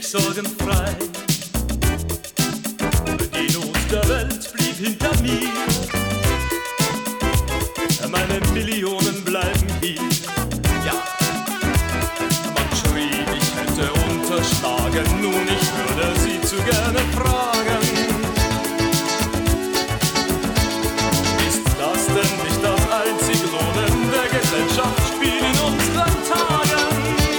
sorgenfrei. Die Not der Welt blieb hinter mir, meine Millionen bleiben hier. Ja, man schrieb, ich hätte unterschlagen, nun ich würde sie zu gerne fragen.